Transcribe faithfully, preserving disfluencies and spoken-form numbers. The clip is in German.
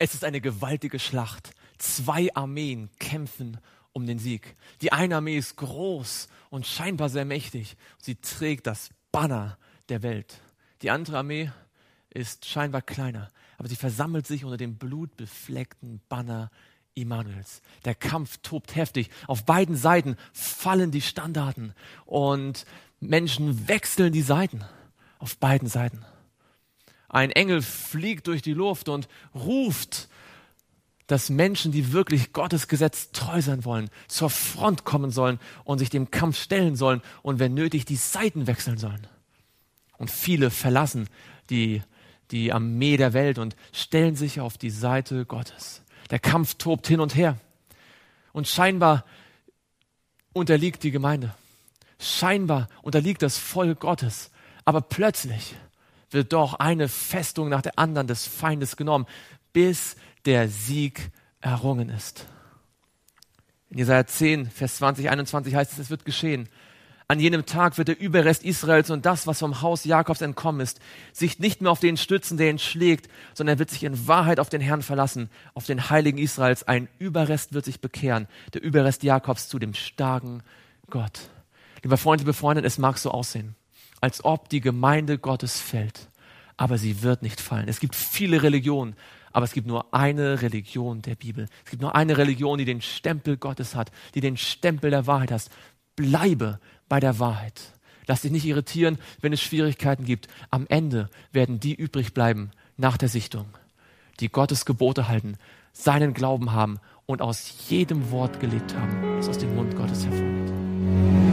Es ist eine gewaltige Schlacht. Zwei Armeen kämpfen um den Sieg. Die eine Armee ist groß und scheinbar sehr mächtig. Sie trägt das Banner der Welt. Die andere Armee ist scheinbar kleiner, aber sie versammelt sich unter dem blutbefleckten Banner Immanuels. Der Kampf tobt heftig. Auf beiden Seiten fallen die Standarten und Menschen wechseln die Seiten. Auf beiden Seiten. Ein Engel fliegt durch die Luft und ruft, dass Menschen, die wirklich Gottes Gesetz treu sein wollen, zur Front kommen sollen und sich dem Kampf stellen sollen und wenn nötig die Seiten wechseln sollen. Und viele verlassen die, die Armee der Welt und stellen sich auf die Seite Gottes. Der Kampf tobt hin und her. Und scheinbar unterliegt die Gemeinde. Scheinbar unterliegt das Volk Gottes. Aber plötzlich wird doch eine Festung nach der anderen des Feindes genommen, bis der Sieg errungen ist. In Jesaja zehn, Vers zwanzig, einundzwanzig heißt es, es wird geschehen. An jenem Tag wird der Überrest Israels und das, was vom Haus Jakobs entkommen ist, sich nicht mehr auf den stützen, der ihn schlägt, sondern er wird sich in Wahrheit auf den Herrn verlassen, auf den Heiligen Israels. Ein Überrest wird sich bekehren, der Überrest Jakobs zu dem starken Gott. Lieber Freund, liebe Freundin, es mag so aussehen, als ob die Gemeinde Gottes fällt, aber sie wird nicht fallen. Es gibt viele Religionen, aber es gibt nur eine Religion der Bibel. Es gibt nur eine Religion, die den Stempel Gottes hat, die den Stempel der Wahrheit hat. Bleibe bei der Wahrheit. Lass dich nicht irritieren, wenn es Schwierigkeiten gibt. Am Ende werden die übrig bleiben nach der Sichtung, die Gottes Gebote halten, seinen Glauben haben und aus jedem Wort gelebt haben, das aus dem Mund Gottes hervorgeht.